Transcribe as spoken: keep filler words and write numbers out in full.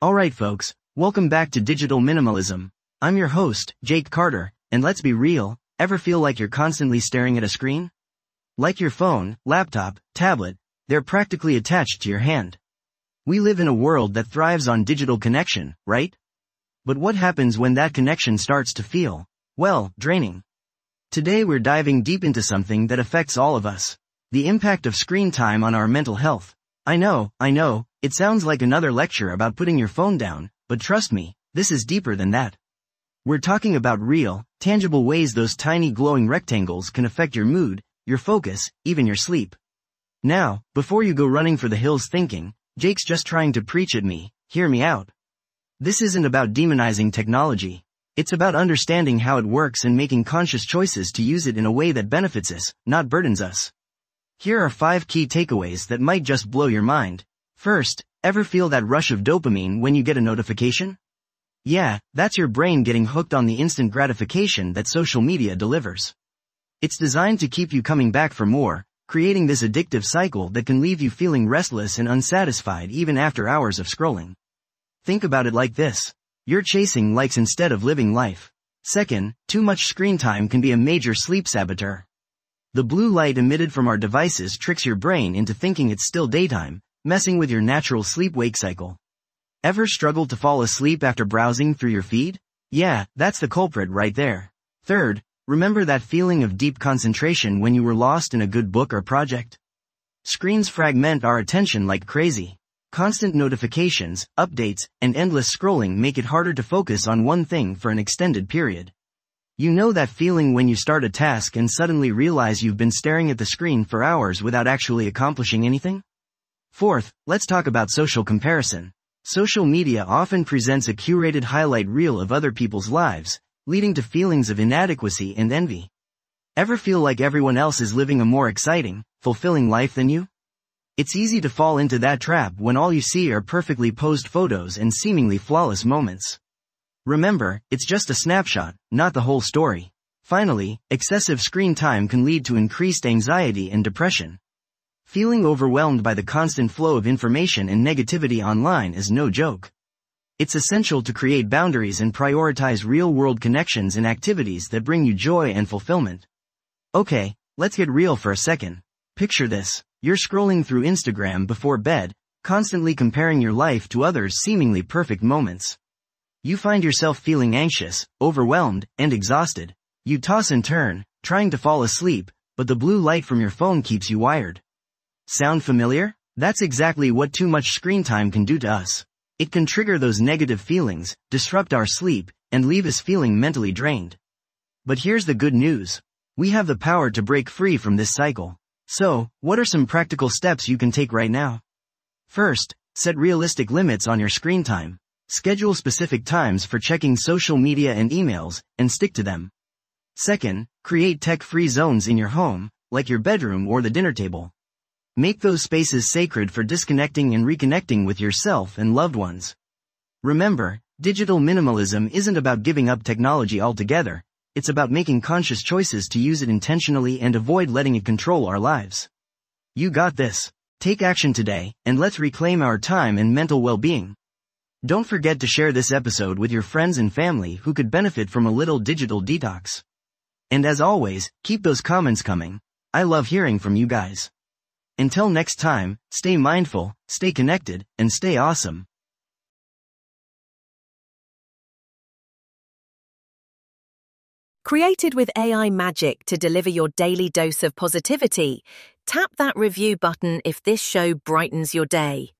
Alright folks, welcome back to Digital Minimalism. I'm your host, Jake Carter, and let's be real, ever feel like you're constantly staring at a screen? Like your phone, laptop, tablet, they're practically attached to your hand. We live in a world that thrives on digital connection, right? But what happens when that connection starts to feel, well, draining? Today we're diving deep into something that affects all of us. The impact of screen time on our mental health. I know, I know, it sounds like another lecture about putting your phone down, but trust me, this is deeper than that. We're talking about real, tangible ways those tiny glowing rectangles can affect your mood, your focus, even your sleep. Now, before you go running for the hills thinking, Jake's just trying to preach at me, hear me out. This isn't about demonizing technology. It's about understanding how it works and making conscious choices to use it in a way that benefits us, not burdens us. Here are five key takeaways that might just blow your mind. First, ever feel that rush of dopamine when you get a notification? Yeah, that's your brain getting hooked on the instant gratification that social media delivers. It's designed to keep you coming back for more, creating this addictive cycle that can leave you feeling restless and unsatisfied even after hours of scrolling. Think about it like this. You're chasing likes instead of living life. Second, too much screen time can be a major sleep saboteur. The blue light emitted from our devices tricks your brain into thinking it's still daytime, messing with your natural sleep-wake cycle. Ever struggled to fall asleep after browsing through your feed? Yeah, that's the culprit right there. Third, remember that feeling of deep concentration when you were lost in a good book or project? Screens fragment our attention like crazy. Constant notifications, updates, and endless scrolling make it harder to focus on one thing for an extended period. You know that feeling when you start a task and suddenly realize you've been staring at the screen for hours without actually accomplishing anything? Fourth, let's talk about social comparison. Social media often presents a curated highlight reel of other people's lives, leading to feelings of inadequacy and envy. Ever feel like everyone else is living a more exciting, fulfilling life than you? It's easy to fall into that trap when all you see are perfectly posed photos and seemingly flawless moments. Remember, it's just a snapshot, not the whole story. Finally, excessive screen time can lead to increased anxiety and depression. Feeling overwhelmed by the constant flow of information and negativity online is no joke. It's essential to create boundaries and prioritize real-world connections and activities that bring you joy and fulfillment. Okay, let's get real for a second. Picture this. You're scrolling through Instagram before bed, constantly comparing your life to others' seemingly perfect moments. You find yourself feeling anxious, overwhelmed, and exhausted. You toss and turn, trying to fall asleep, but the blue light from your phone keeps you wired. Sound familiar? That's exactly what too much screen time can do to us. It can trigger those negative feelings, disrupt our sleep, and leave us feeling mentally drained. But here's the good news. We have the power to break free from this cycle. So, what are some practical steps you can take right now? First, set realistic limits on your screen time. Schedule specific times for checking social media and emails, and stick to them. Second, create tech-free zones in your home, like your bedroom or the dinner table. Make those spaces sacred for disconnecting and reconnecting with yourself and loved ones. Remember, digital minimalism isn't about giving up technology altogether, it's about making conscious choices to use it intentionally and avoid letting it control our lives. You got this. Take action today, and let's reclaim our time and mental well-being. Don't forget to share this episode with your friends and family who could benefit from a little digital detox. And as always, keep those comments coming. I love hearing from you guys. Until next time, stay mindful, stay connected, and stay awesome. Created with A I magic to deliver your daily dose of positivity, tap that review button if this show brightens your day.